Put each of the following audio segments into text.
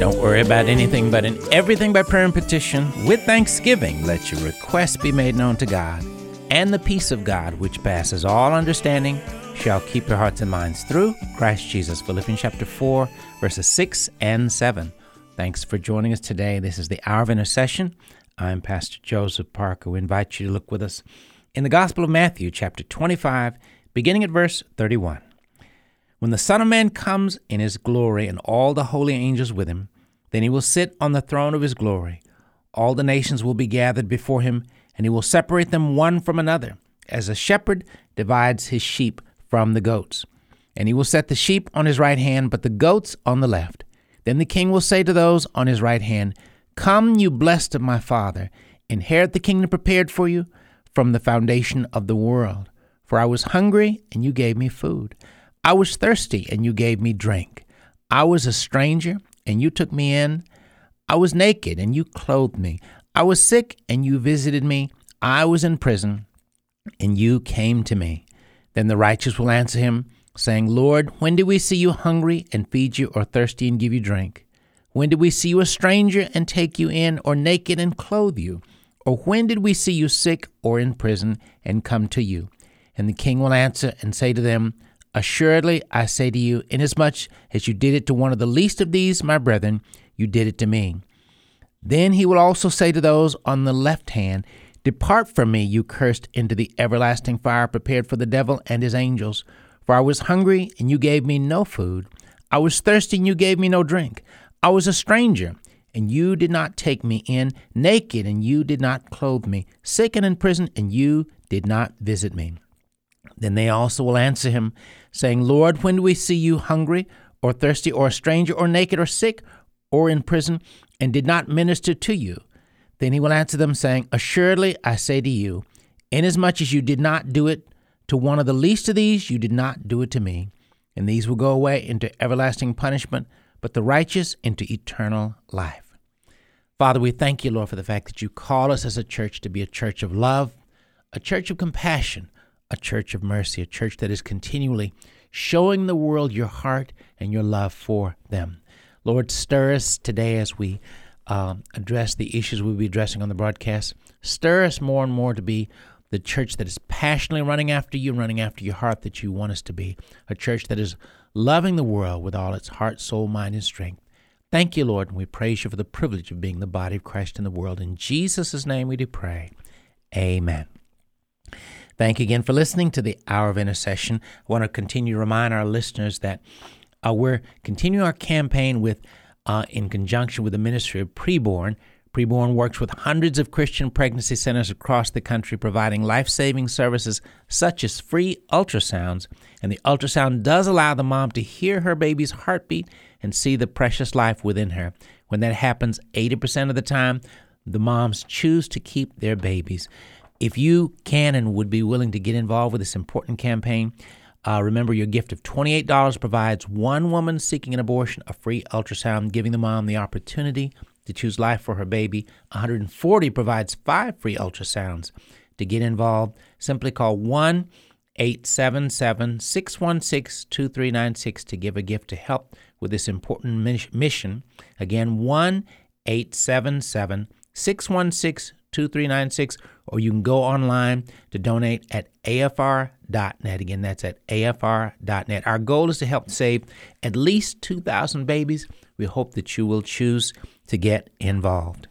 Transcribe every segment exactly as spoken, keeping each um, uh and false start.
Don't worry about anything, but in everything by prayer and petition, with thanksgiving, let your requests be made known to God. And the peace of God, which passes all understanding, shall keep your hearts and minds through Christ Jesus. Philippians chapter four, verses six and seven. Thanks for joining us today. This is the Hour of Intercession. I'm Pastor Joseph Parker. We invite you to look with us in the Gospel of Matthew, chapter twenty-five, beginning at verse thirty-one. When the Son of Man comes in his glory and all the holy angels with him, then he will sit on the throne of his glory. All the nations will be gathered before him, and he will separate them one from another, as a shepherd divides his sheep from the goats. And he will set the sheep on his right hand, but the goats on the left. Then the king will say to those on his right hand, "Come, you blessed of my Father, inherit the kingdom prepared for you from the foundation of the world. For I was hungry, and you gave me food. I was thirsty, and you gave me drink. I was a stranger, and you took me in. I was naked, and you clothed me. I was sick, and you visited me. I was in prison, and you came to me." Then the righteous will answer him, saying, "Lord, when did we see you hungry and feed you, or thirsty and give you drink? When did we see you a stranger and take you in, or naked and clothe you? Or when did we see you sick or in prison and come to you?" And the king will answer and say to them, "Assuredly, I say to you, inasmuch as you did it to one of the least of these, my brethren, you did it to me." Then he will also say to those on the left hand, "Depart from me, you cursed, into the everlasting fire prepared for the devil and his angels. For I was hungry, and you gave me no food. I was thirsty, and you gave me no drink. I was a stranger, and you did not take me in, naked, and you did not clothe me, sick and in prison, and you did not visit me." Then they also will answer him, saying, "Lord, when do we see you hungry, or thirsty, or a stranger, or naked, or sick, or in prison, and did not minister to you?" Then he will answer them, saying, "Assuredly, I say to you, inasmuch as you did not do it to one of the least of these, you did not do it to me. And these will go away into everlasting punishment, but the righteous into eternal life." Father, we thank you, Lord, for the fact that you call us as a church to be a church of love, a church of compassion, a church of mercy, a church that is continually showing the world your heart and your love for them. Lord, stir us today as we uh, address the issues we'll be addressing on the broadcast. Stir us more and more to be the church that is passionately running after you and running after your heart that you want us to be, a church that is loving the world with all its heart, soul, mind, and strength. Thank you, Lord, and we praise you for the privilege of being the body of Christ in the world. In Jesus' name we do pray. Amen. Thank you again for listening to the Hour of Intercession. I want to continue to remind our listeners that uh, we're continuing our campaign with, uh, in conjunction with the Ministry of Preborn. Preborn works with hundreds of Christian pregnancy centers across the country, providing life-saving services such as free ultrasounds. And the ultrasound does allow the mom to hear her baby's heartbeat and see the precious life within her. When that happens, eighty percent of the time, the moms choose to keep their babies. If you can and would be willing to get involved with this important campaign, uh, remember your gift of twenty-eight dollars provides one woman seeking an abortion a free ultrasound, giving the mom the opportunity to choose life for her baby. one hundred forty dollars provides five free ultrasounds. To get involved, simply call one eight seven seven, six one six, two three nine six to give a gift to help with this important mission. Again, one eight seven seven, six one six, two three nine six, or you can go online to donate at A F R dot net. Again, that's at A F R dot net. Our goal is to help save at least two thousand babies. We hope that you will choose to get involved.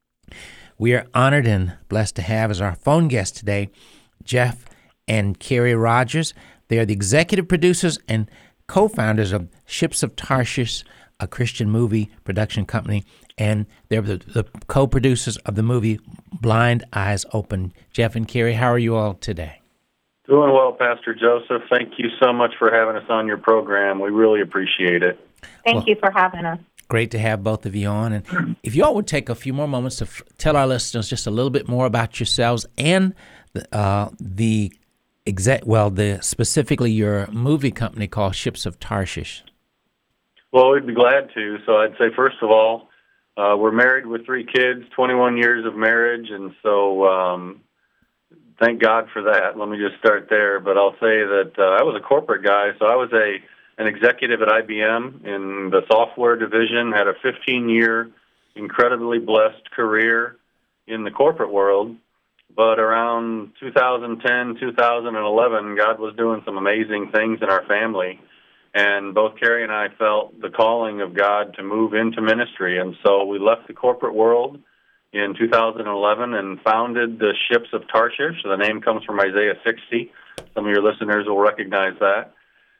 We are honored and blessed to have as our phone guest today Jeff and Carrie Rogers. They are the executive producers and co-founders of Ships of Tarshish, a Christian movie production company, and they're the, the co-producers of the movie Blind Eyes Open. Jeff and Carrie, how are you all today? Doing well, Pastor Joseph. Thank you so much for having us on your program. We really appreciate it. Thank well, you for having us. Great to have both of you on. And if you all would take a few more moments to f- tell our listeners just a little bit more about yourselves and the, uh, the exact, well, the specifically your movie company called Ships of Tarshish. Well, we'd be glad to. So I'd say, first of all, uh, we're married with three kids, twenty-one years of marriage, and so um, thank God for that. Let me just start there. But I'll say that uh, I was a corporate guy, so I was a an executive at I B M in the software division, had a fifteen-year, incredibly blessed career in the corporate world. But around two thousand ten, two thousand eleven, God was doing some amazing things in our family. And both Carrie and I felt the calling of God to move into ministry. And so we left the corporate world in two thousand eleven and founded the Ships of Tarshish. The name comes from Isaiah sixty. Some of your listeners will recognize that.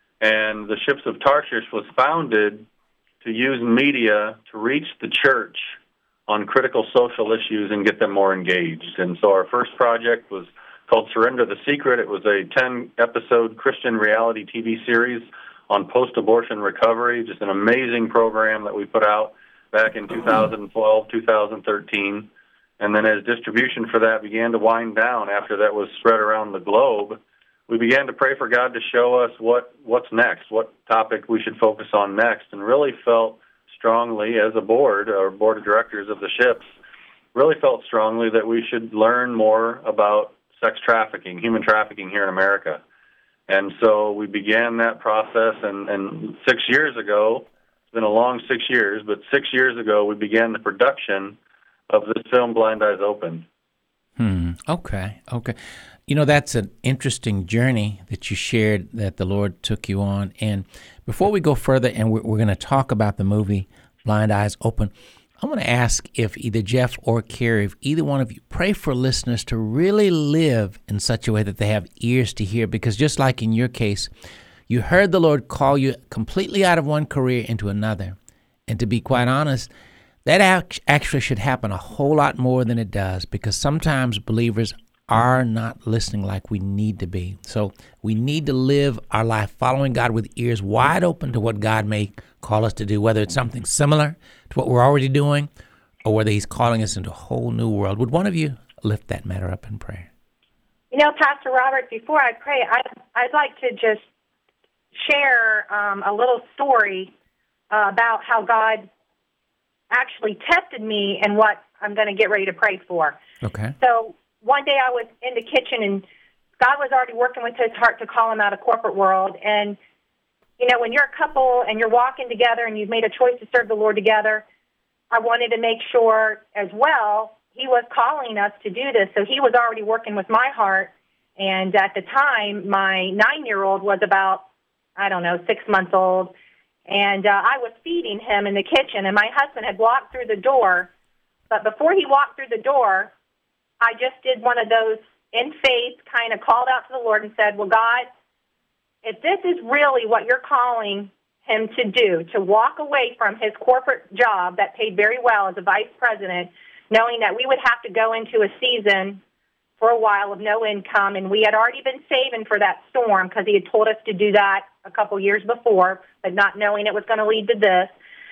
And the Ships of Tarshish was founded to use media to reach the church on critical social issues and get them more engaged. And so our first project was called Surrender the Secret. It was a ten-episode Christian reality T V series on post-abortion recovery, just an amazing program that we put out back in two thousand twelve, two thousand thirteen. And then as distribution for that began to wind down after that was spread around the globe, we began to pray for God to show us what, what's next, what topic we should focus on next, and really felt strongly as a board, or board of directors of the Ships, really felt strongly that we should learn more about sex trafficking, human trafficking here in America. And so we began that process, and, and six years ago, it's been a long six years, but six years ago we began the production of this film, Blind Eyes Open. Hmm. Okay. Okay. You know, that's an interesting journey that you shared that the Lord took you on. And before we go further, and we're, we're going to talk about the movie Blind Eyes Open, I want to ask if either Jeff or Carrie, if either one of you, pray for listeners to really live in such a way that they have ears to hear. Because just like in your case, you heard the Lord call you completely out of one career into another. And to be quite honest, that actually should happen a whole lot more than it does, because sometimes believers are not listening like we need to be. So we need to live our life following God with ears wide open to what God may call us to do, whether it's something similar to what we're already doing or whether he's calling us into a whole new world. Would one of you lift that matter up in prayer? You know, Pastor Robert, before I pray, I, I'd like to just share um, a little story uh, about how God actually tested me and what I'm going to get ready to pray for. Okay. So one day I was in the kitchen, and God was already working with his heart to call him out of corporate world. And, you know, when you're a couple and you're walking together and you've made a choice to serve the Lord together, I wanted to make sure as well he was calling us to do this. So he was already working with my heart. And at the time, my nine-year-old was about, I don't know, six months old. And uh, I was feeding him in the kitchen, and my husband had walked through the door. But before he walked through the door, I just did one of those in faith, kind of called out to the Lord and said, well, God, if this is really what you're calling him to do, to walk away from his corporate job that paid very well as a vice president, knowing that we would have to go into a season for a while of no income, and we had already been saving for that storm because he had told us to do that a couple years before, but not knowing it was going to lead to this.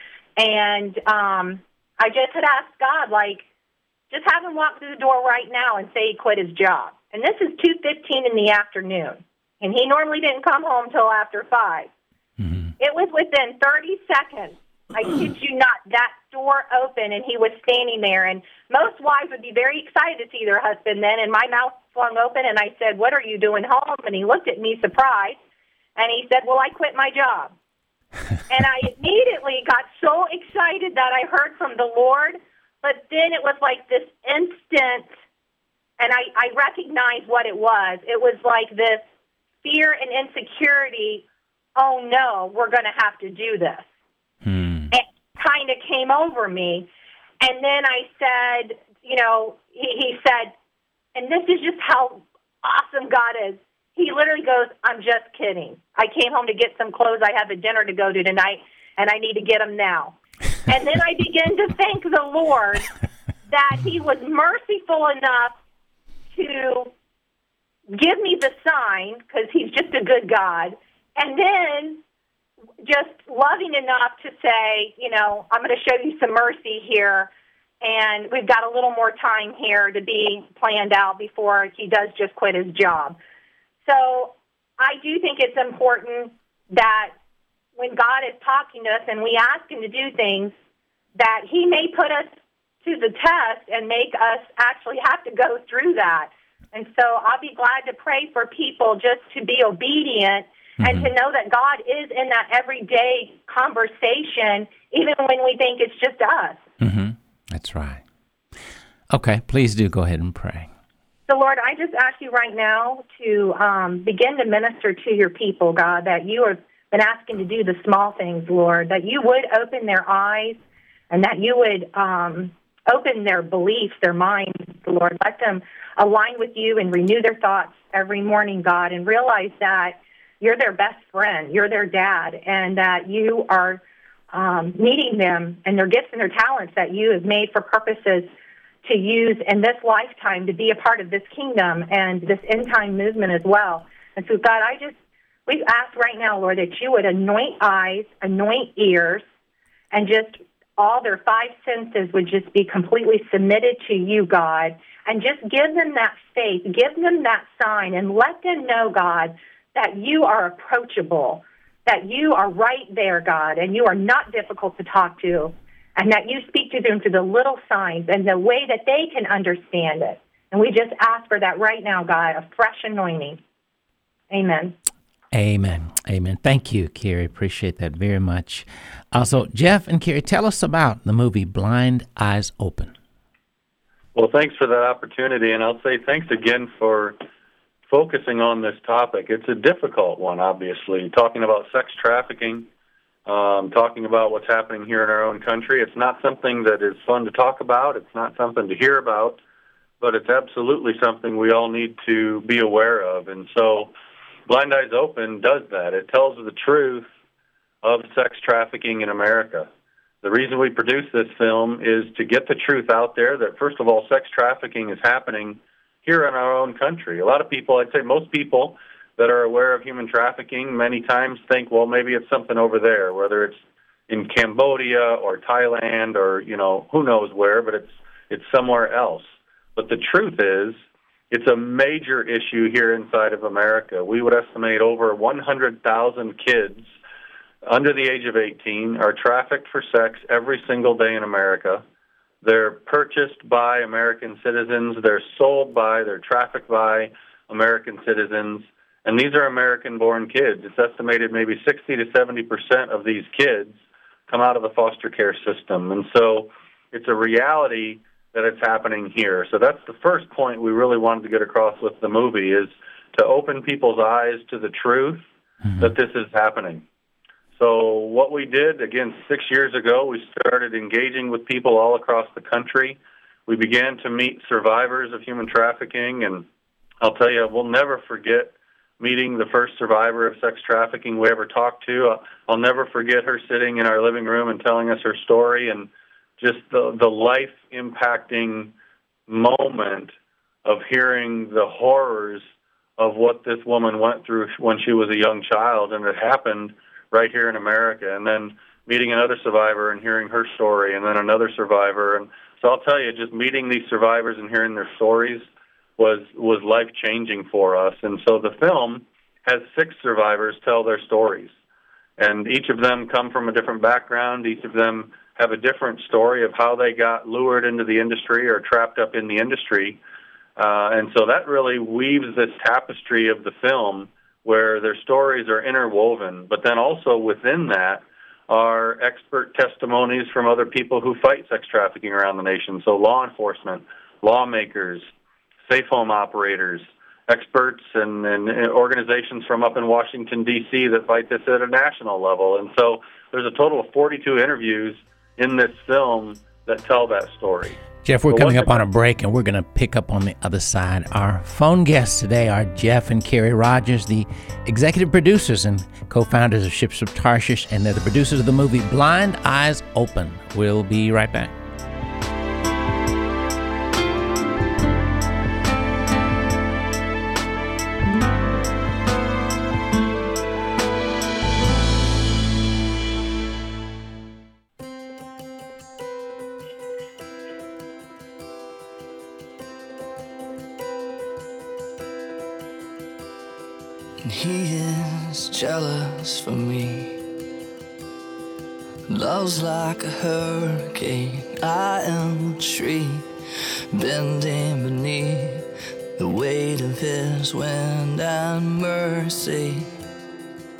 And um, I just had asked God, like, just have him walk through the door right now and say he quit his job. And this is two fifteen in the afternoon, and he normally didn't come home till after five. Mm-hmm. It was within thirty seconds. I kid you not, that door opened, and he was standing there. And most wives would be very excited to see their husband then, and my mouth flung open, and I said, what are you doing home? And he looked at me surprised, and he said, well, I quit my job. And I immediately got so excited that I heard from the Lord, but then it was like this instant, and I, I recognized what it was. It was like this fear and insecurity, oh, no, we're going to have to do this. Hmm. It kind of came over me. And then I said, you know, he, he said, and this is just how awesome God is. He literally goes, I'm just kidding. I came home to get some clothes. I have a dinner to go to tonight, and I need to get them now. And then I began to thank the Lord that he was merciful enough to give me the sign, because he's just a good God, and then just loving enough to say, you know, I'm going to show you some mercy here, and we've got a little more time here to be planned out before he does just quit his job. So I do think it's important that when God is talking to us and we ask him to do things, that he may put us to the test and make us actually have to go through that. And so I'll be glad to pray for people just to be obedient Mm-hmm. And to know that God is in that everyday conversation, even when we think it's just us. Mm-hmm. That's right. Okay, please do go ahead and pray. So, Lord, I just ask you right now to um, begin to minister to your people, God, that you have been asking to do the small things, Lord, that you would open their eyes and that you would um, open their beliefs, their minds, Lord. Let them align with you and renew their thoughts every morning, God, and realize that you're their best friend, you're their dad, and that you are um, meeting them and their gifts and their talents that you have made for purposes to use in this lifetime to be a part of this kingdom and this end-time movement as well. And so, God, I just, we ask right now, Lord, that you would anoint eyes, anoint ears, and just all their five senses would just be completely submitted to you, God, and just give them that faith, give them that sign, and let them know, God, that you are approachable, that you are right there, God, and you are not difficult to talk to, and that you speak to them through the little signs and the way that they can understand it. And we just ask for that right now, God, a fresh anointing. Amen. Amen. Amen. Thank you, Carrie. Appreciate that very much. Also, Jeff and Carrie, tell us about the movie Blind Eyes Open. Well, thanks for that opportunity, and I'll say thanks again for focusing on this topic. It's a difficult one, obviously, talking about sex trafficking. Um, talking about what's happening here in our own country. It's not something that is fun to talk about. It's not something to hear about, but it's absolutely something we all need to be aware of. And so Blind Eyes Open does that. It tells the truth of sex trafficking in America. The reason we produce this film is to get the truth out there that, first of all, sex trafficking is happening here in our own country. A lot of people, I'd say most people, that are aware of human trafficking many times think, well, maybe it's something over there, whether it's in Cambodia or Thailand or, you know, who knows where, but it's it's somewhere else. But the truth is, it's a major issue here inside of America. We would estimate over one hundred thousand kids under the age of eighteen are trafficked for sex every single day in America. They're purchased by American citizens. They're sold by, they're trafficked by American citizens. And these are American-born kids. It's estimated maybe sixty to seventy percent of these kids come out of the foster care system. And so it's a reality that it's happening here. So that's the first point we really wanted to get across with the movie, is to open people's eyes to the truth mm-hmm. that this is happening. So what we did, again, six years ago, we started engaging with people all across the country. We began to meet survivors of human trafficking, and I'll tell you, we'll never forget meeting the first survivor of sex trafficking we ever talked to. I'll never forget her sitting in our living room and telling us her story, and just the, the life-impacting moment of hearing the horrors of what this woman went through when she was a young child, and it happened right here in America. And then meeting another survivor and hearing her story, and then another survivor. And so I'll tell you, just meeting these survivors and hearing their stories was was life-changing for us. And so the film has six survivors tell their stories. And each of them come from a different background. Each of them have a different story of how they got lured into the industry or trapped up in the industry. Uh, and so that really weaves this tapestry of the film where their stories are interwoven. But then also within that are expert testimonies from other people who fight sex trafficking around the nation. So law enforcement, lawmakers, safe home operators, experts and, and organizations from up in Washington, D C that fight this at a national level. And so there's a total of forty-two interviews in this film that tell that story. Jeff, we're coming up on a break, and we're going to pick up on the other side. Our phone guests today are Jeff and Carrie Rogers, the executive producers and co-founders of Ships of Tarshish, and they're the producers of the movie Blind Eyes Open. We'll be right back. He is jealous for me. Love's like a hurricane. I am a tree bending beneath the weight of his wind and mercy.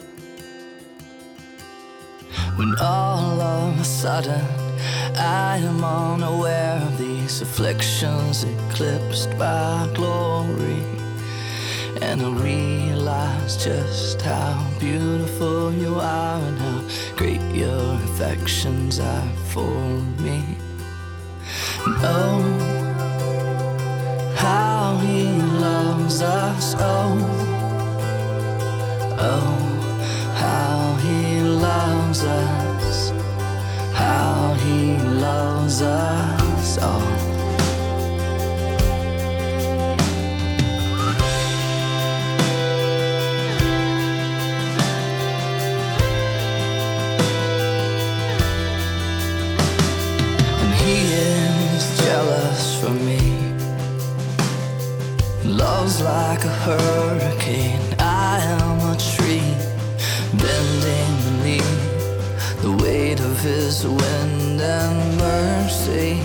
when all of a sudden I am unaware of these afflictions eclipsed by glory, and I realize just how beautiful you are and how great your affections are for me. And oh, how he loves us, oh, oh, how he loves us, how he loves us all. And he is jealous for me, love's like a hurricane, I am a tree bending beneath the weight of his wind and mercy.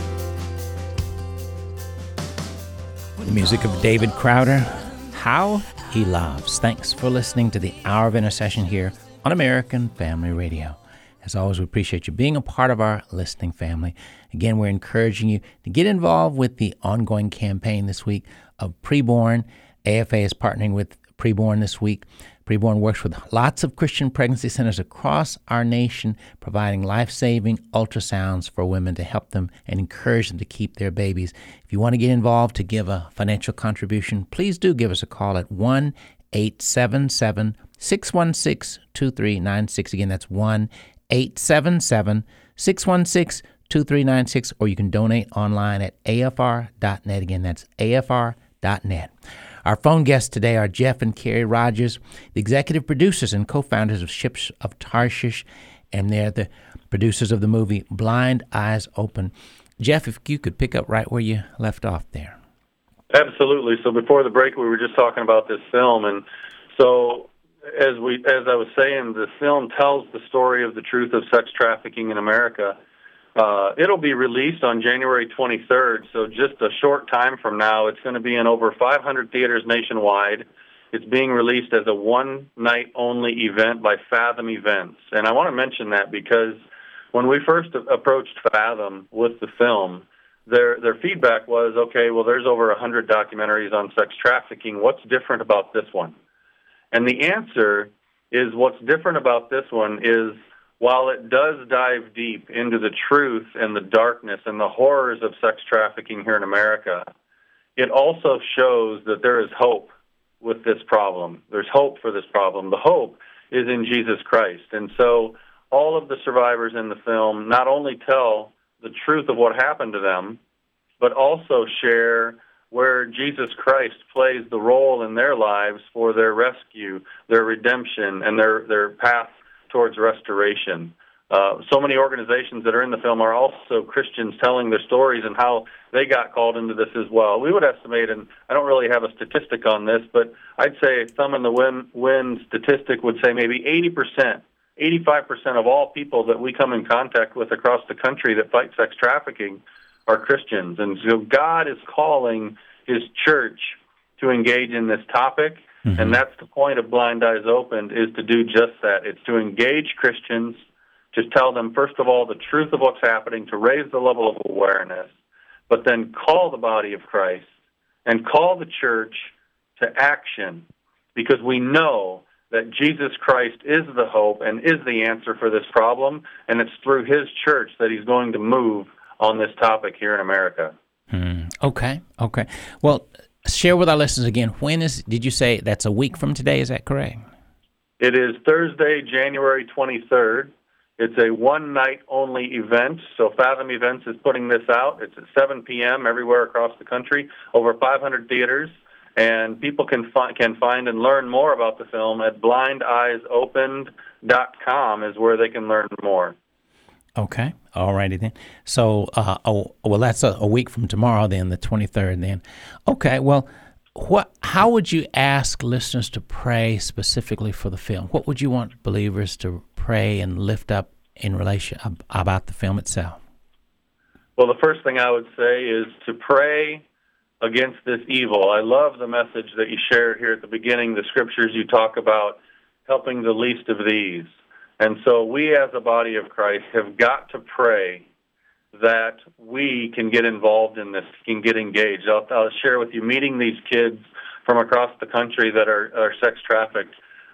The music of David Crowder, How He Loves. Thanks for listening to the Hour of Intercession here on American Family Radio. As always, we appreciate you being a part of our listening family. Again, we're encouraging you to get involved with the ongoing campaign this week of Preborn. A F A is partnering with Preborn this week. Preborn works with lots of Christian pregnancy centers across our nation, providing life-saving ultrasounds for women to help them and encourage them to keep their babies. If you want to get involved to give a financial contribution, please do give us a call at one eight seven seven, six one six, two three nine six. Again, that's one eight seven seven, six one six, two three nine six, or you can donate online at A F R dot net. Again, that's A F R dot net. Our phone guests today are Jeff and Carrie Rogers, the executive producers and co-founders of Ships of Tarshish, and they're the producers of the movie Blind Eyes Open. Jeff, if you could pick up right where you left off there. Absolutely. So before the break, we were just talking about this film, and so as we, as I was saying, the film tells the story of the truth of sex trafficking in America. Uh, it'll be released on January twenty-third, so just a short time from now. It's going to be in over five hundred theaters nationwide. It's being released as a one-night-only event by Fathom Events. And I want to mention that because when we first approached Fathom with the film, their their feedback was, okay, well, there's over one hundred documentaries on sex trafficking. What's different about this one? And the answer is what's different about this one is while it does dive deep into the truth and the darkness and the horrors of sex trafficking here in America, it also shows that there is hope with this problem. There's hope for this problem. The hope is in Jesus Christ. And so all of the survivors in the film not only tell the truth of what happened to them, but also share where Jesus Christ plays the role in their lives for their rescue, their redemption, and their, their path towards restoration. Uh, so many organizations that are in the film are also Christians telling their stories and how they got called into this as well. We would estimate, and I don't really have a statistic on this, but I'd say Thumb in the Wind, wind statistic would say maybe eighty percent, eighty-five percent of all people that we come in contact with across the country that fight sex trafficking are Christians. And so God is calling His church to engage in this topic. Mm-hmm. And that's the point of Blind Eyes Opened, is to do just that. It's to engage Christians, to tell them, first of all, the truth of what's happening, to raise the level of awareness, but then call the body of Christ and call the church to action, because we know that Jesus Christ is the hope and is the answer for this problem, and it's through His church that He's going to move on this topic here in America. Mm, okay, okay. Well, share with our listeners again, when is, did you say that's a week from today, is that correct? It is Thursday, January twenty-third. It's a one-night-only event, so Fathom Events is putting this out. It's at seven p.m. everywhere across the country, over five hundred theaters, and people can, fi- can find and learn more about the film at blind eyes opened dot com is where they can learn more. Okay, all righty then. So, uh, oh, well, that's a, a week from tomorrow then, the twenty-third then. Okay, well, what? How would you ask listeners to pray specifically for the film? What would you want believers to pray and lift up in relation ab- about the film itself? Well, the first thing I would say is to pray against this evil. I love the message that you shared here at the beginning, the scriptures you talk about helping the least of these. And so we as a body of Christ have got to pray that we can get involved in this, can get engaged. I'll, I'll share with you, meeting these kids from across the country that are, are sex trafficked,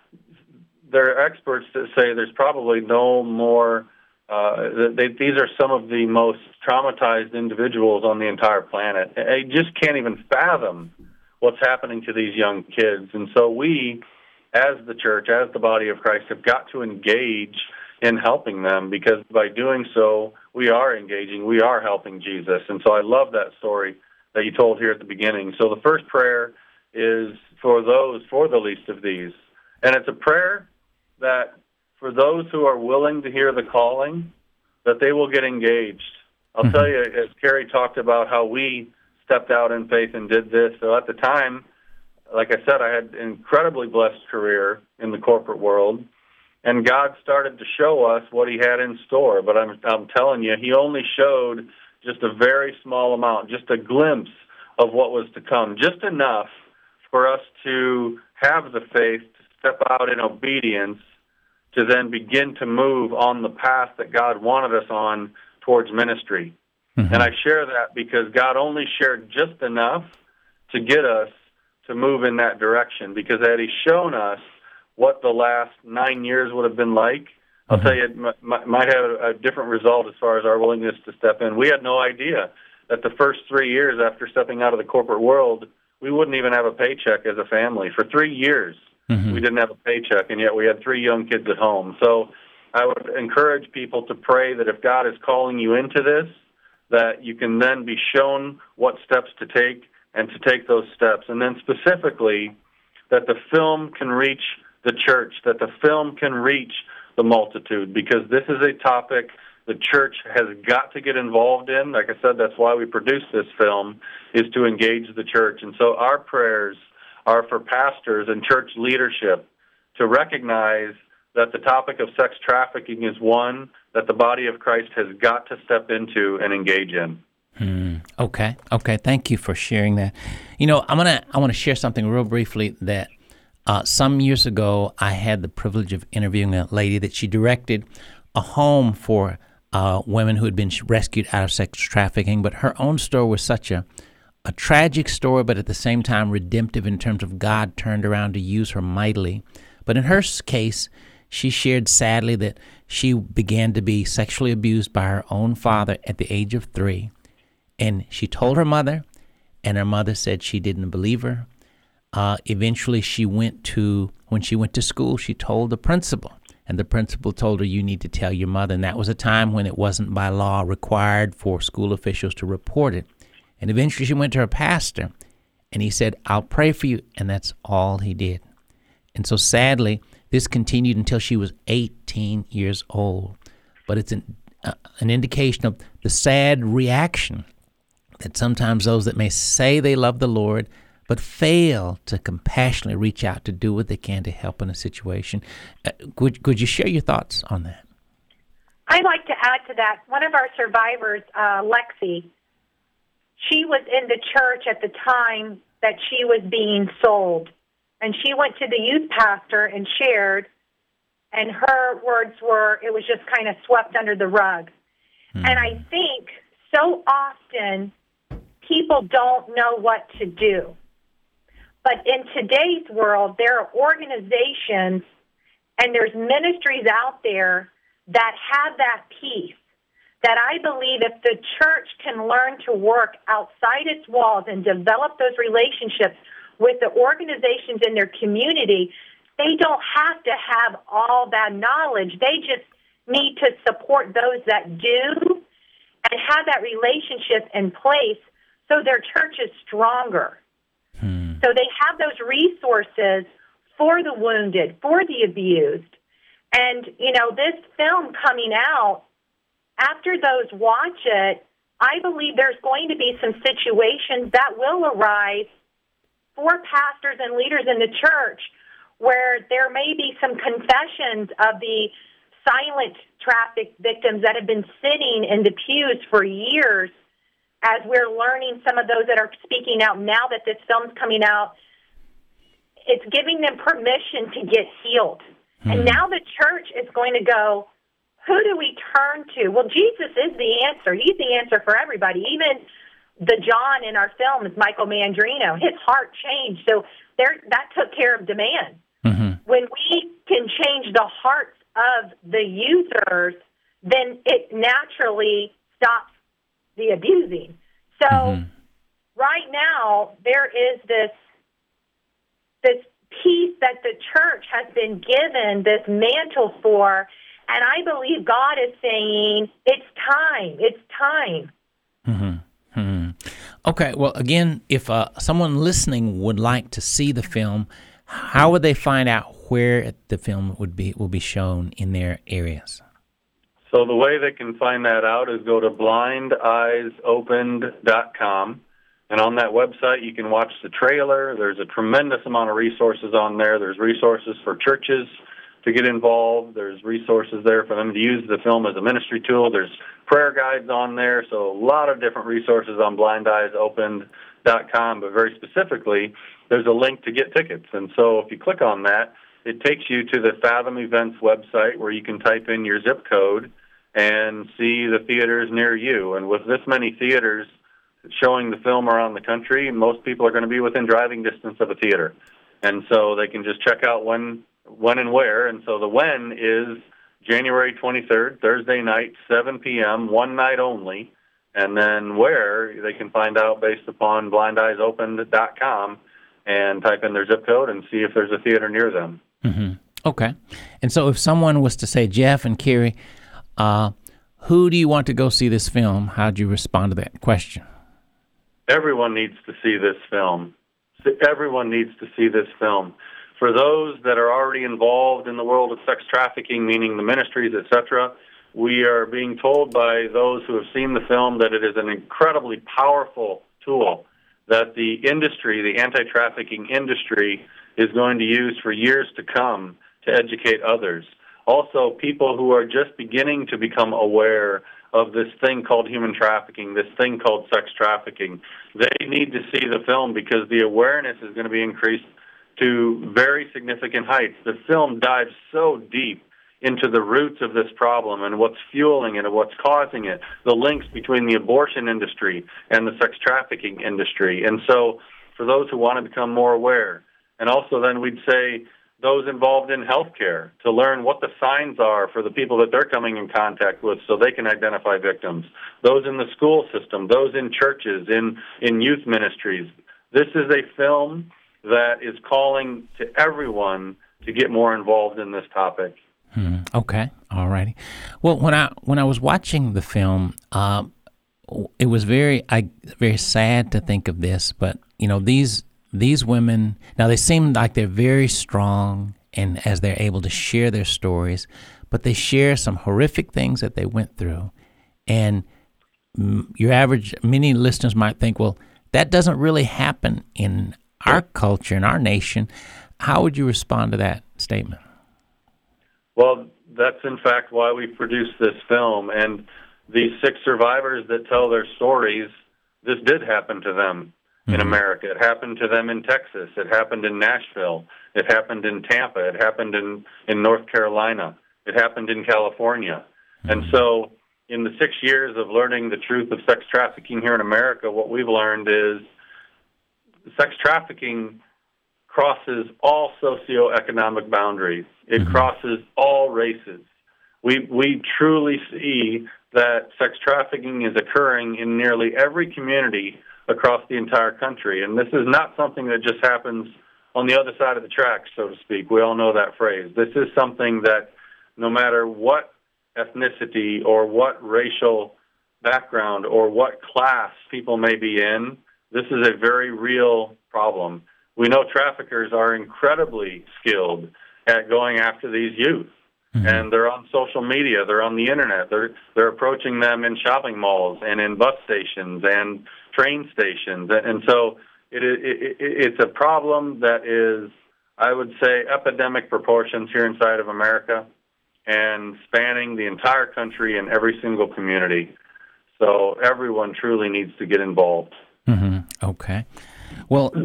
there are experts that say there's probably no more, uh, they, these are some of the most traumatized individuals on the entire planet. I just can't even fathom what's happening to these young kids. And so we, as the church, as the body of Christ, have got to engage in helping them, because by doing so, we are engaging, we are helping Jesus. And so I love that story that you told here at the beginning. So the first prayer is for those, for the least of these. And it's a prayer that for those who are willing to hear the calling, that they will get engaged. I'll mm-hmm. tell you, as Carrie talked about how we stepped out in faith and did this. So at the time, like I said, I had an incredibly blessed career in the corporate world, and God started to show us what he had in store. But I'm, I'm telling you, he only showed just a very small amount, just a glimpse of what was to come, just enough for us to have the faith to step out in obedience, to then begin to move on the path that God wanted us on towards ministry. Mm-hmm. And I share that because God only shared just enough to get us to move in that direction, because had he shown us what the last nine years would have been like, I'll mm-hmm. tell you, it m- might have a different result as far as our willingness to step in. We had no idea that the first three years after stepping out of the corporate world, we wouldn't even have a paycheck as a family. For three years, mm-hmm. we didn't have a paycheck, and yet we had three young kids at home. So I would encourage people to pray that if God is calling you into this, that you can then be shown what steps to take and to take those steps. And then specifically, that the film can reach the church, that the film can reach the multitude, because this is a topic the church has got to get involved in. Like I said, that's why we produce this film, is to engage the church. And so our prayers are for pastors and church leadership to recognize that the topic of sex trafficking is one that the body of Christ has got to step into and engage in. Hmm. Okay. Okay. Thank you for sharing that. You know, I'm gonna I want to share something real briefly that uh, some years ago I had the privilege of interviewing a lady that she directed a home for uh, women who had been rescued out of sex trafficking, but her own story was such a a tragic story, but at the same time redemptive in terms of God turned around to use her mightily. But in her case, she shared sadly that she began to be sexually abused by her own father at the age of three. And she told her mother, and her mother said she didn't believe her. Uh, eventually, she went to, when she went to school, she told the principal. And the principal told her, you need to tell your mother. And that was a time when it wasn't by law required for school officials to report it. And eventually she went to her pastor, and he said, I'll pray for you. And that's all he did. And so sadly, this continued until she was eighteen years old. But it's an, uh, an indication of the sad reaction that sometimes those that may say they love the Lord but fail to compassionately reach out to do what they can to help in a situation. Uh, could, could you share your thoughts on that? I'd like to add to that. One of our survivors, uh, Lexi, she was in the church at the time that she was being sold. And she went to the youth pastor and shared, and her words were, it was just kind of swept under the rug. Mm. And I think so often people don't know what to do. But in today's world, there are organizations and there's ministries out there that have that peace, that I believe if the church can learn to work outside its walls and develop those relationships with the organizations in their community, they don't have to have all that knowledge. They just need to support those that do and have that relationship in place so their church is stronger. Hmm. So they have those resources for the wounded, for the abused. And, you know, this film coming out, after those watch it, I believe there's going to be some situations that will arise for pastors and leaders in the church where there may be some confessions of the silent traffic victims that have been sitting in the pews for years, as we're learning some of those that are speaking out now that this film's coming out. It's giving them permission to get healed. Hmm. And now the church is going to go, who do we turn to? Well, Jesus is the answer. He's the answer for everybody. Even the John in our film is Michael Mandrino. His heart changed. So there, that took care of demand. Mm-hmm. When we can change the hearts of the users, then it naturally stops the abusing. So mm-hmm. right now, there is this this piece that the church has been given this mantle for, and I believe God is saying, it's time, it's time. Mm-hmm. Mm-hmm. Okay, well, again, if uh, someone listening would like to see the film, how would they find out where the film would be will be shown in their areas? So the way they can find that out is go to blind eyes opened dot com. And on that website, you can watch the trailer. There's a tremendous amount of resources on there. There's resources for churches to get involved. There's resources there for them to use the film as a ministry tool. There's prayer guides on there. So a lot of different resources on blind eyes opened dot com. But very specifically, there's a link to get tickets. And so if you click on that, it takes you to the Fathom Events website where you can type in your zip code and see the theaters near you. And with this many theaters showing the film around the country, most people are going to be within driving distance of a theater. And so they can just check out when when and where. And so the when is January twenty-third, Thursday night, seven p.m., one night only. And then where, they can find out based upon blind eyes opened dot com and type in their zip code and see if there's a theater near them. Mm-hmm. Okay. And so if someone was to say, Jeff and Carrie, uh, who do you want to go see this film? How'd you respond to that question? Everyone needs to see this film. Everyone needs to see this film. For those that are already involved in the world of sex trafficking, meaning the ministries, et cetera, we are being told by those who have seen the film that it is an incredibly powerful tool that the industry, the anti-trafficking industry, is going to use for years to come to educate others. Also, people who are just beginning to become aware of this thing called human trafficking, this thing called sex trafficking, they need to see the film because the awareness is going to be increased to very significant heights. The film dives so deep into the roots of this problem and what's fueling it and what's causing it, the links between the abortion industry and the sex trafficking industry. And so for those who want to become more aware, and also then we'd say those involved in healthcare to learn what the signs are for the people that they're coming in contact with so they can identify victims, those in the school system, those in churches, in, in youth ministries. This is a film that is calling to everyone to get more involved in this topic. Hmm. Okay, all righty. Well, when I when I was watching the film, uh, it was very I very sad to think of this, but you know these these women now they seem like they're very strong, and as they're able to share their stories, but they share some horrific things that they went through, and your average many listeners might think, well, that doesn't really happen in our culture, in our nation. How would you respond to that statement? Well, that's in fact why we produced this film. And these six survivors that tell their stories, this did happen to them mm-hmm. in America. It happened to them in Texas. It happened in Nashville. It happened in Tampa. It happened in, in North Carolina. It happened in California. Mm-hmm. And so in the six years of learning the truth of sex trafficking here in America, what we've learned is sex trafficking crosses all socioeconomic boundaries. It mm-hmm. crosses all races. We we truly see that sex trafficking is occurring in nearly every community across the entire country. And this is not something that just happens on the other side of the tracks, so to speak. We all know that phrase. This is something that no matter what ethnicity or what racial background or what class people may be in, this is a very real problem. We know traffickers are incredibly skilled at going after these youth, mm-hmm. and they're on social media, they're on the internet, they're they're approaching them in shopping malls and in bus stations and train stations, and, and so it, it, it it's a problem that is, I would say, epidemic proportions here inside of America and spanning the entire country and every single community. So everyone truly needs to get involved. Mm-hmm. Okay. Well,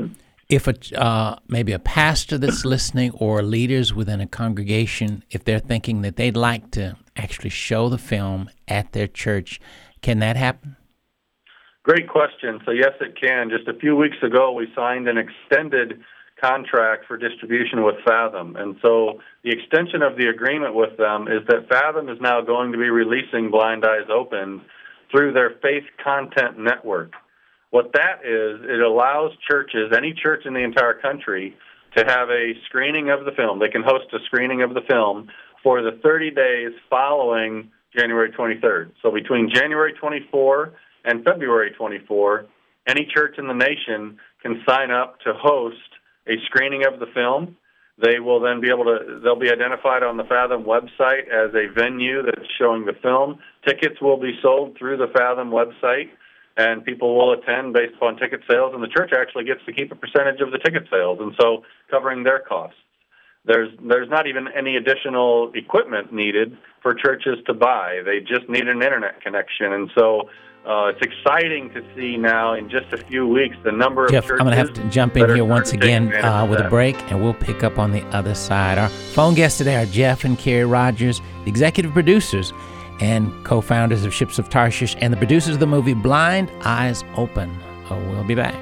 If a uh, maybe a pastor that's listening or leaders within a congregation, if they're thinking that they'd like to actually show the film at their church, can that happen? Great question. So yes, it can. Just a few weeks ago, we signed an extended contract for distribution with Fathom. And so the extension of the agreement with them is that Fathom is now going to be releasing Blind Eyes Opened through their Faith Content Network. What that is, it allows churches, any church in the entire country, to have a screening of the film. They can host a screening of the film for the thirty days following January twenty-third. So between January twenty-fourth and February twenty-fourth, any church in the nation can sign up to host a screening of the film. They will then be able to, they'll be identified on the Fathom website as a venue that's showing the film. Tickets will be sold through the Fathom website, and people will attend based upon ticket sales, and the church actually gets to keep a percentage of the ticket sales, and so covering their costs. There's there's not even any additional equipment needed for churches to buy. They just need an internet connection, and so uh, it's exciting to see now in just a few weeks the number of Jeff, churches. I'm going to have to jump in here once again uh, with a break, and we'll pick up on the other side. Our phone guests today are Jeff and Carrie Rogers, the executive producers and co-founders of Ships of Tarshish, and the producers of the movie Blind Eyes Open. Oh, we'll be back.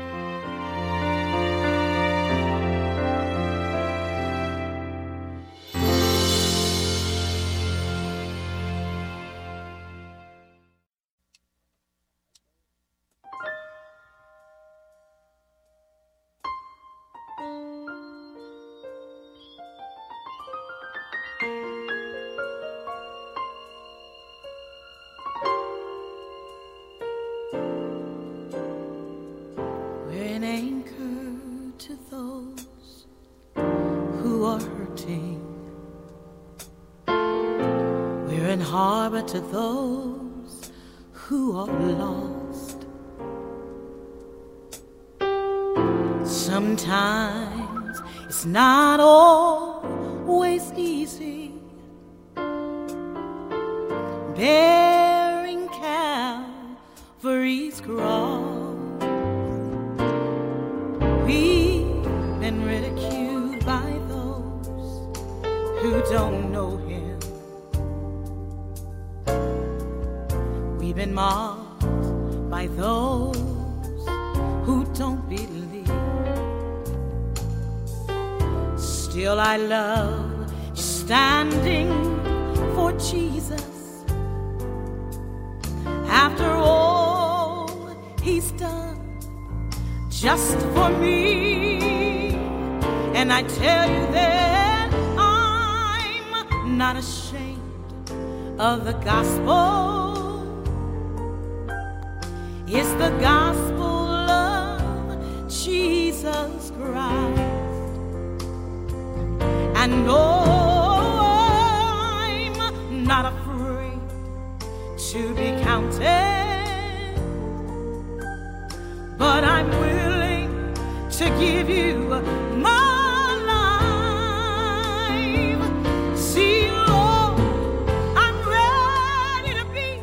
To those who are lost, sometimes it's not always easy bearing Calvary's cross. We've been ridiculed by those who don't know Him. We've been mocked by those who don't believe. Still I love standing for Jesus. After all He's done just for me. And I tell you that I'm not ashamed of the gospel. It's the gospel of Jesus Christ. And no, I'm not afraid to be counted, but I'm willing to give you my life. See, Lord, I'm ready to be.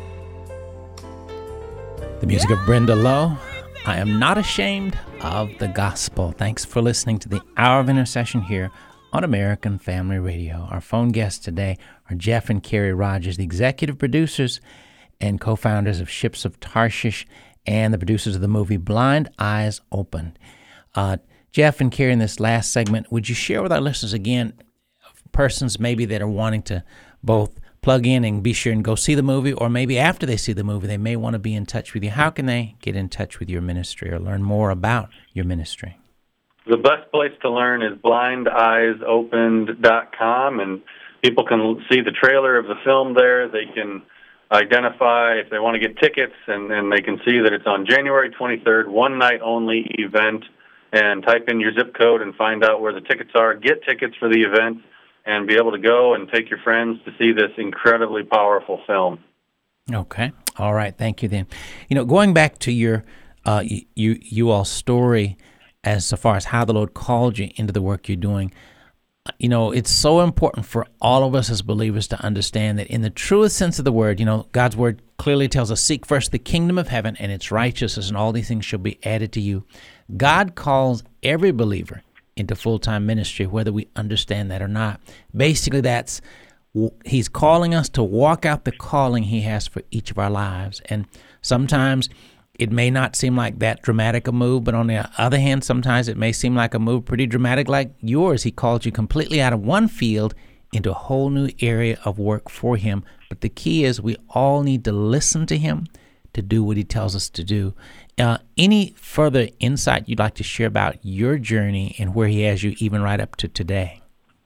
The music of Brenda Lowe, I Am Not Ashamed of the Gospel. Thanks for listening to the Hour of Intercession here on American Family Radio. Our phone guests today are Jeff and Carrie Rogers, the executive producers and co-founders of Ships of Tarshish and the producers of the movie Blind Eyes Opened. Uh, Jeff and Carrie, in this last segment, would you share with our listeners again, persons maybe that are wanting to both plug in and be sure and go see the movie, or maybe after they see the movie, they may want to be in touch with you. How can they get in touch with your ministry or learn more about your ministry? The best place to learn is blind eyes opened dot com, and people can see the trailer of the film there. They can identify if they want to get tickets, and, and they can see that it's on January twenty-third, one night only event, and type in your zip code and find out where the tickets are. Get tickets for the event and be able to go and take your friends to see this incredibly powerful film. Okay. All right. Thank you then. You know, going back to your uh, you you all's story as so far as how the Lord called you into the work you're doing, you know, it's so important for all of us as believers to understand that in the truest sense of the word, you know, God's word clearly tells us, seek first the kingdom of heaven and its righteousness, and all these things shall be added to you. God calls every believer into full-time ministry, whether we understand that or not. Basically, that's He's calling us to walk out the calling He has for each of our lives. And sometimes it may not seem like that dramatic a move, but on the other hand, sometimes it may seem like a move pretty dramatic like yours. He called you completely out of one field into a whole new area of work for Him. But the key is we all need to listen to Him to do what He tells us to do. Uh, any further insight you'd like to share about your journey and where He has you even right up to today?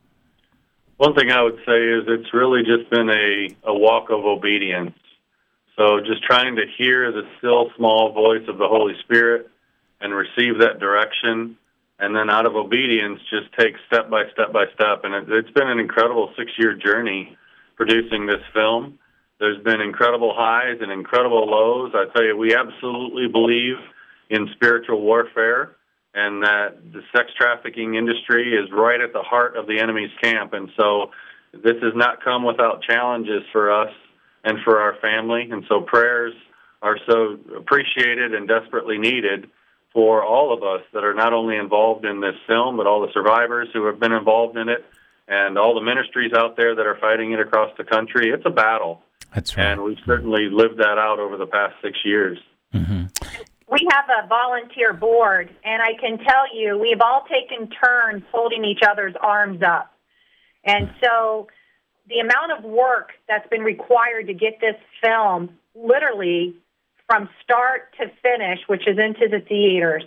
One thing I would say is it's really just been a, a walk of obedience. So just trying to hear the still small voice of the Holy Spirit and receive that direction, and then out of obedience, just take step by step by step. And it, it's been an incredible six-year journey producing this film. There's been incredible highs and incredible lows. I tell you, we absolutely believe in spiritual warfare, and that the sex trafficking industry is right at the heart of the enemy's camp. And so this has not come without challenges for us and for our family. And so prayers are so appreciated and desperately needed for all of us that are not only involved in this film, but all the survivors who have been involved in it, and all the ministries out there that are fighting it across the country. It's a battle. That's right. And we've certainly lived that out over the past six years. Mm-hmm. We have a volunteer board, and I can tell you we've all taken turns holding each other's arms up. And so the amount of work that's been required to get this film literally from start to finish, which is into the theaters,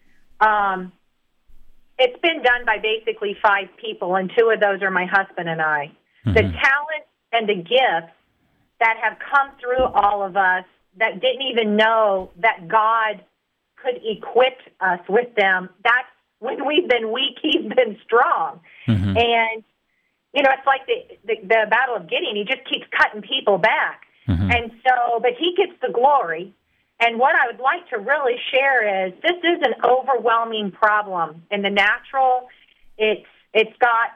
um, it's been done by basically five people, and two of those are my husband and I. Mm-hmm. The talent and the gifts that have come through all of us that didn't even know that God could equip us with them, that's when we've been weak, He's been strong. Mm-hmm. And, you know, it's like the, the, the Battle of Gideon. He just keeps cutting people back. Mm-hmm. And so, but He gets the glory. And what I would like to really share is this is an overwhelming problem. In the natural, it's it's got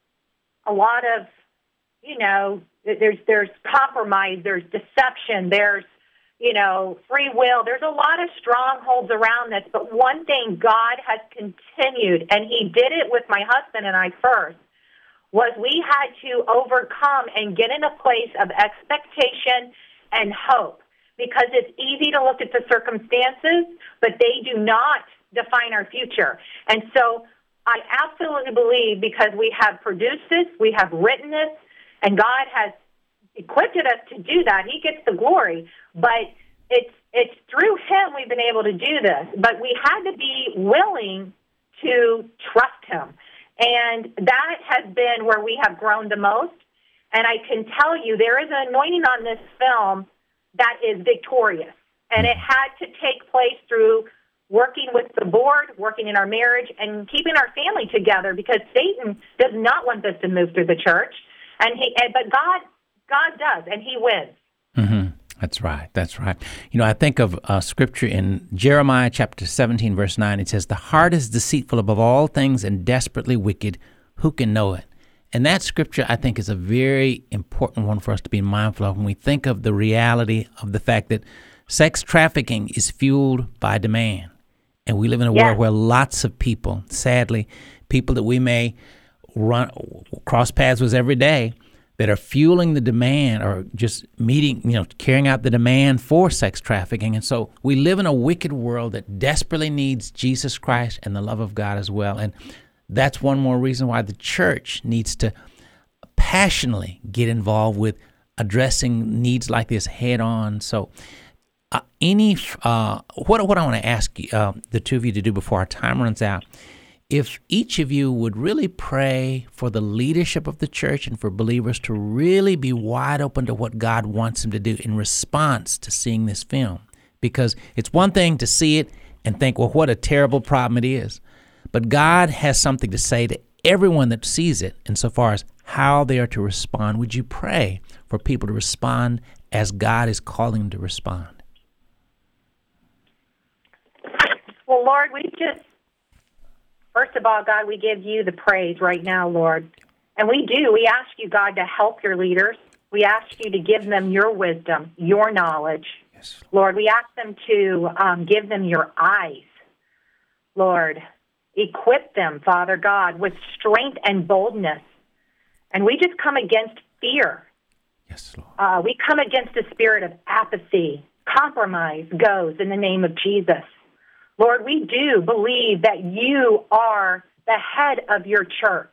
a lot of, you know, there's there's compromise, there's deception, there's, you know, free will. There's a lot of strongholds around this. But one thing God has continued, and He did it with my husband and I first, was we had to overcome and get in a place of expectation and hope. Because it's easy to look at the circumstances, but they do not define our future. And so I absolutely believe, because we have produced this, we have written this, and God has equipped us to do that. He gets the glory. But it's it's through Him we've been able to do this. But we had to be willing to trust Him. And that has been where we have grown the most. And I can tell you there is an anointing on this film that is victorious. And it had to take place through working with the board, working in our marriage, and keeping our family together, because Satan does not want us to move through the church. And he, and, but God, God does, and He wins. Mm-hmm. That's right. That's right. You know, I think of uh, scripture in Jeremiah chapter seventeen, verse nine. It says, "The heart is deceitful above all things and desperately wicked. Who can know it?" And that scripture, I think, is a very important one for us to be mindful of when we think of the reality of the fact that sex trafficking is fueled by demand. And we live in a yeah. world where lots of people, sadly, people that we may run cross paths with every day, that are fueling the demand or just meeting, you know, carrying out the demand for sex trafficking. And so we live in a wicked world that desperately needs Jesus Christ and the love of God as well. And that's one more reason why the church needs to passionately get involved with addressing needs like this head on. So uh, any uh, what what I want to ask you, uh, the two of you to do before our time runs out, if each of you would really pray for the leadership of the church and for believers to really be wide open to what God wants them to do in response to seeing this film. Because it's one thing to see it and think, well, what a terrible problem it is. But God has something to say to everyone that sees it insofar as how they are to respond. Would you pray for people to respond as God is calling them to respond? Well, Lord, we just, First of all, God, we give you the praise right now, Lord. And we do. We ask you, God, to help your leaders. We ask you to give them your wisdom, your knowledge. Yes. Lord, we ask them to um, give them your eyes. Lord, equip them, Father God, with strength and boldness. And we just come against fear. Yes, Lord. Uh, we come against the spirit of apathy. Compromise goes in the name of Jesus. Lord, we do believe that you are the head of your church.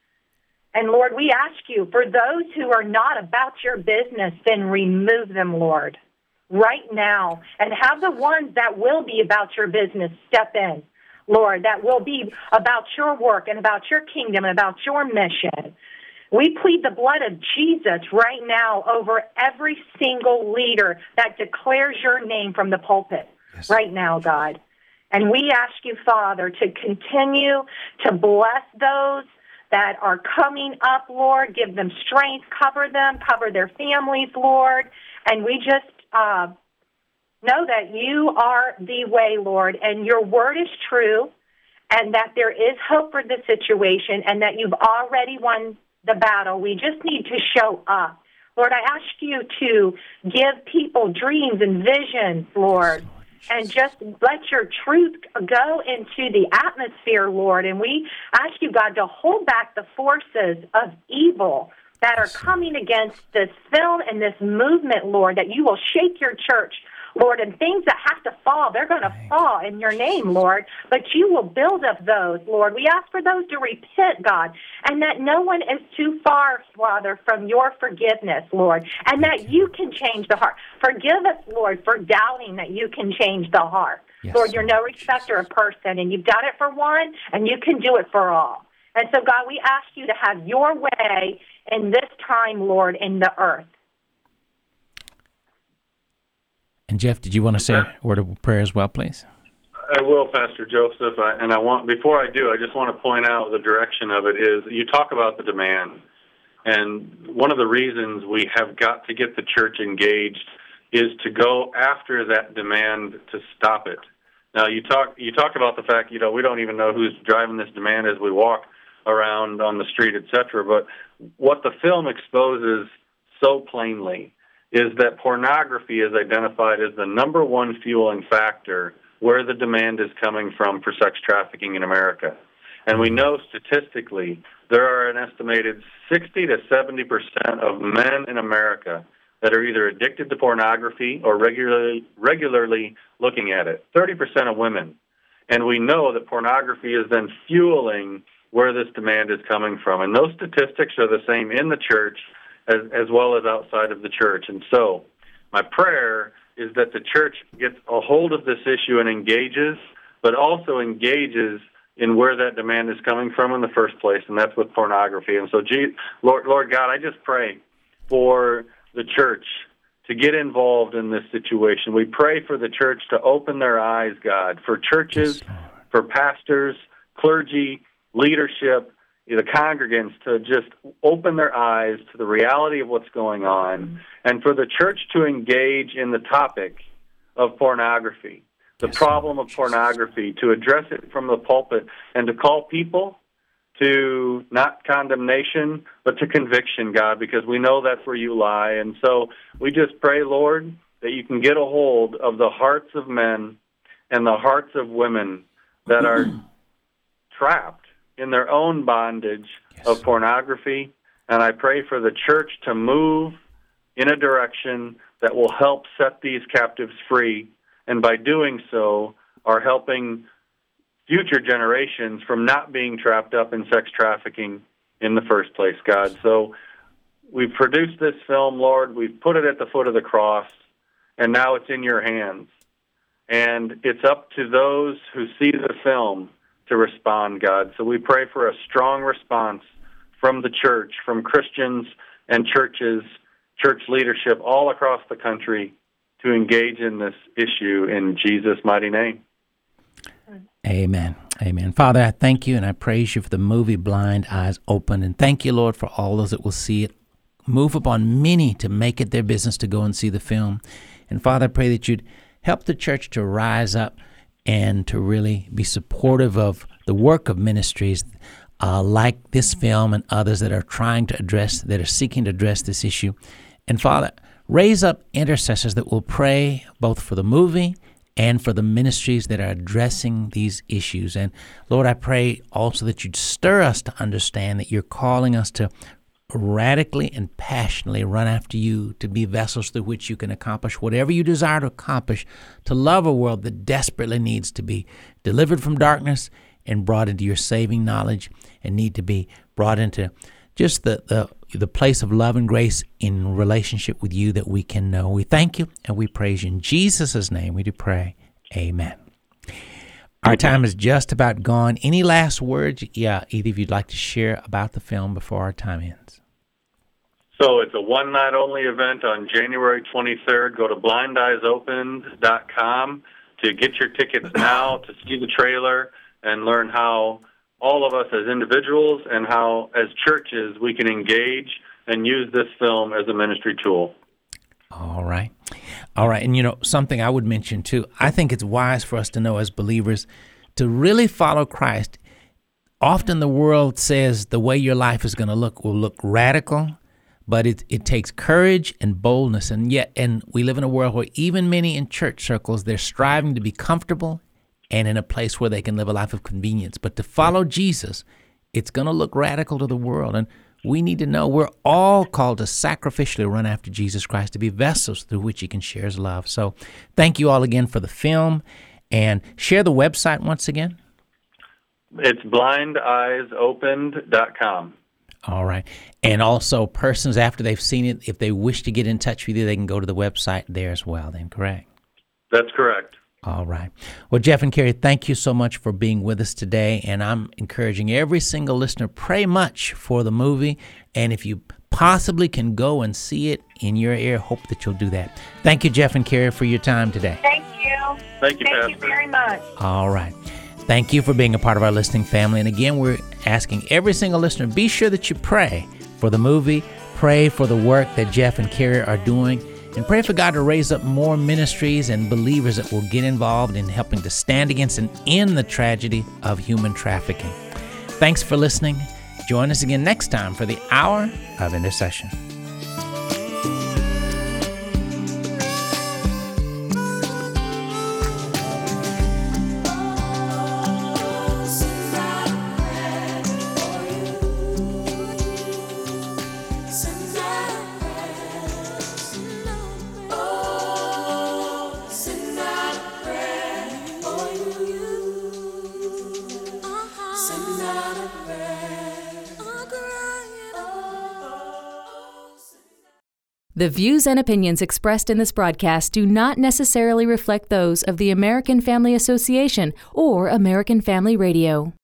And Lord, we ask you, for those who are not about your business, then remove them, Lord, right now. And have the ones that will be about your business step in, Lord, that will be about your work and about your kingdom and about your mission. We plead the blood of Jesus right now over every single leader that declares your name from the pulpit. Yes. Right now, God. And we ask you, Father, to continue to bless those that are coming up, Lord. Give them strength, cover them, cover their families, Lord. And we just uh, know that you are the way, Lord, and your word is true, and that there is hope for the situation, and that you've already won the battle. We just need to show up. Lord, I ask you to give people dreams and visions, Lord, and just let your truth go into the atmosphere, Lord. And we ask you, God, to hold back the forces of evil that are coming against this film and this movement, Lord, that you will shake your church, Lord, and things that have to fall, they're going to fall in your name, Lord, but you will build up those, Lord. We ask for those to repent, God, and that no one is too far, Father, from your forgiveness, Lord, and that you can change the heart. Forgive us, Lord, for doubting that you can change the heart. Yes, Lord, you're no respecter of person, and you've done it for one, and you can do it for all. And so, God, we ask you to have your way in this time, Lord, in the earth. And Jeff, did you want to say a word of prayer as well, please? I will, Pastor Joseph. I, and I want before I do, I just want to point out the direction of it is you talk about the demand. And one of the reasons we have got to get the church engaged is to go after that demand to stop it. Now, you talk you talk about the fact, you know, we don't even know who's driving this demand as we walk around on the street, et cetera. But what the film exposes so plainly is that pornography is identified as the number one fueling factor where the demand is coming from for sex trafficking in America. And we know statistically there are an estimated sixty to seventy percent of men in America that are either addicted to pornography or regularly regularly looking at it, thirty percent of women. And we know that pornography is then fueling where this demand is coming from. And those statistics are the same in the church As, as well as outside of the church. And so my prayer is that the church gets a hold of this issue and engages, but also engages in where that demand is coming from in the first place, and that's with pornography. And so, gee, Lord, Lord God, I just pray for the church to get involved in this situation. We pray for the church to open their eyes, God, for churches, for pastors, clergy, leadership, the congregants to just open their eyes to the reality of what's going on, and for the church to engage in the topic of pornography, the yes, problem of pornography, to address it from the pulpit, and to call people to not condemnation, but to conviction, God, because we know that's where you lie. And so we just pray, Lord, that you can get a hold of the hearts of men and the hearts of women that are trapped in their own bondage yes. of pornography. And I pray for the church to move in a direction that will help set these captives free, and by doing so are helping future generations from not being trapped up in sex trafficking in the first place, God. So we've produced this film, Lord. We've put it at the foot of the cross, and now it's in your hands. And it's up to those who see the film to respond, God. So we pray for a strong response from the church, from Christians and churches, church leadership all across the country to engage in this issue in Jesus' mighty name. Amen. Amen. Father, I thank you and I praise you for the movie Blind Eyes Open. And thank you, Lord, for all those that will see it. Move upon many to make it their business to go and see the film. And Father, I pray that you'd help the church to rise up and to really be supportive of the work of ministries uh, like this film and others that are trying to address, that are seeking to address this issue. And Father, raise up intercessors that will pray both for the movie and for the ministries that are addressing these issues. And Lord, I pray also that you'd stir us to understand that you're calling us to radically and passionately run after you, to be vessels through which you can accomplish whatever you desire to accomplish, to love a world that desperately needs to be delivered from darkness and brought into your saving knowledge, and need to be brought into just the, the, the place of love and grace in relationship with you that we can know. We thank you and we praise you. In Jesus' name we do pray. Amen. Our time is just about gone. Any last words, yeah, either of you'd like to share about the film before our time ends? So it's a one-night-only event on January twenty-third. Go to blind eyes opened dot com to get your tickets now, to see the trailer, and learn how all of us as individuals and how as churches we can engage and use this film as a ministry tool. All right. All right. And, you know, something I would mention, too, I think it's wise for us to know as believers to really follow Christ. Often the world says the way your life is going to look will look radical, but it it takes courage and boldness. And yet, and we live in a world where even many in church circles, they're striving to be comfortable and in a place where they can live a life of convenience. But to follow Jesus, it's going to look radical to the world. And we need to know we're all called to sacrificially run after Jesus Christ, to be vessels through which he can share his love. So thank you all again for the film. And share the website once again. It's blind eyes opened dot com. All right. And also persons, after they've seen it, if they wish to get in touch with you, they can go to the website there as well then, correct? That's correct. All right. Well, Jeff and Carrie, thank you so much for being with us today. And I'm encouraging every single listener, pray much for the movie. And if you possibly can go and see it in your area, hope that you'll do that. Thank you, Jeff and Carrie, for your time today. Thank you. Thank you, Thank Pastor. you very much. All right. Thank you for being a part of our listening family. And again, we're asking every single listener, be sure that you pray for the movie, pray for the work that Jeff and Carrie are doing, and pray for God to raise up more ministries and believers that will get involved in helping to stand against and end the tragedy of human trafficking. Thanks for listening. Join us again next time for the Hour of Intercession. The views and opinions expressed in this broadcast do not necessarily reflect those of the American Family Association or American Family Radio.